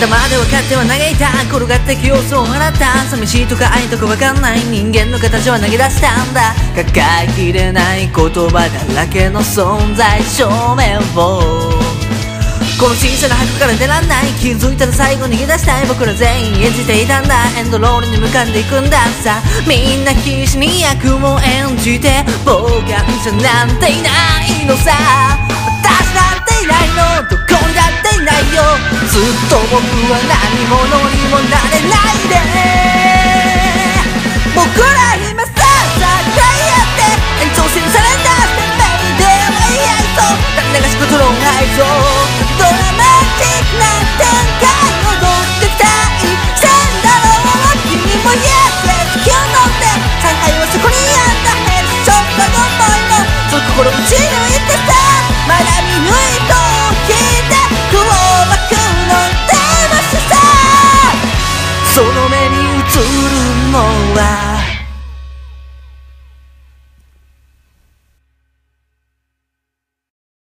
頭で分かっては嘆いた、転がった記憶を払った。寂しいとか愛とか分かんない人間の形は投げ出したんだ。抱えきれない言葉だらけの存在証明を、この小さな箱から出らんない。気づいたら最後逃げ出したい。僕ら全員演じていたんだ。エンドロールに向かっていくんださ。みんな必死に役を演じて、傍観者なんていないのさ。私なんていないの、どこにだっていないよ。ずっと僕は何者にもなれないで。僕ら今さあ食らい合って延長線されたステップではい合いそう。流しことの愛情、ドラマチックな展開を踊ってきたい。してんだろう君も Yes 気を乗って上海はそこにあった。ヘッショットの思いもその心打ち抜いてさ。まだ見抜いと聞いて黒幕の電話しさ。その目に映るのは